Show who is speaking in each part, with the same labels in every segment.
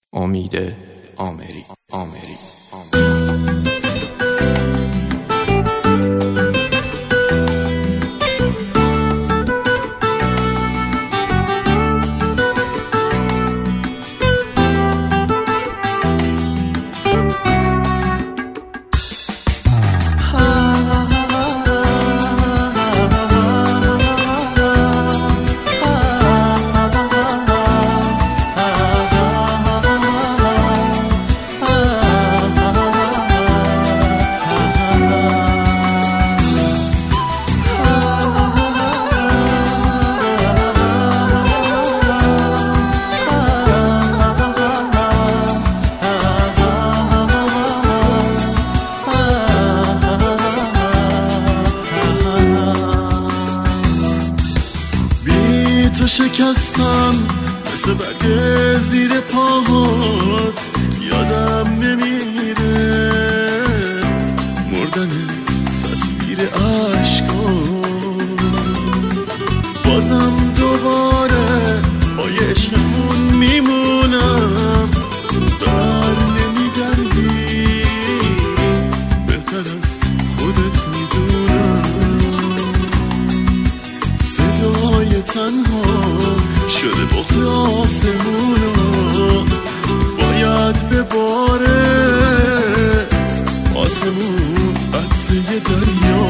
Speaker 1: امید آمری.
Speaker 2: تو شکستم مثل برگ زیر پاهات، یادم نمیره مردن تصویر عشقات. بازم دوباره پای عشقمون میمونم، بر نمیگردی بهتر از خودت میدونم. صدای تنها شده بغض آسمونو، باید بباره آسمون قطعه دریا.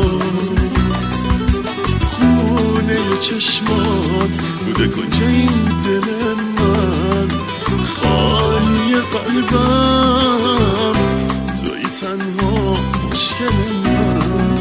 Speaker 2: خونه چشمات بوده کنج این دل من، خالی قلبم توی تنها مشکل من.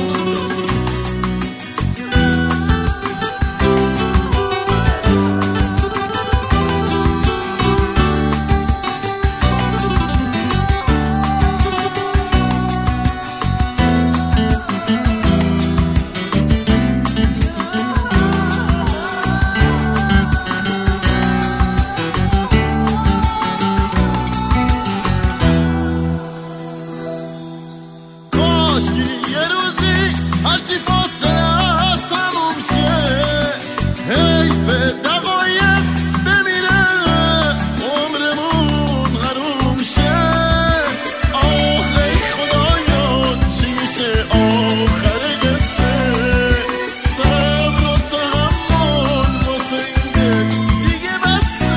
Speaker 2: یه روزی هرچی فاصله هست تموم شه، حیف دقایق بمیره عمرمون حروم شه. آه ای خدایا چی میشه آخر قصه، صبر و تحمل واسه این دل دیگه بسه.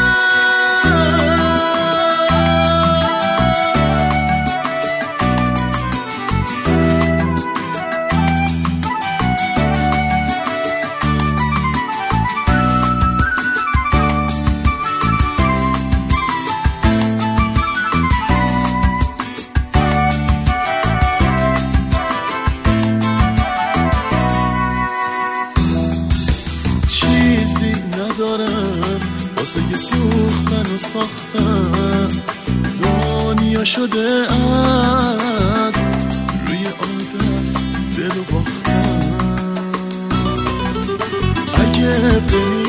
Speaker 2: چیزی ندارم واسه یه سوختن و ساختن، دنیا شده از روی عادت دل و باختن. اگه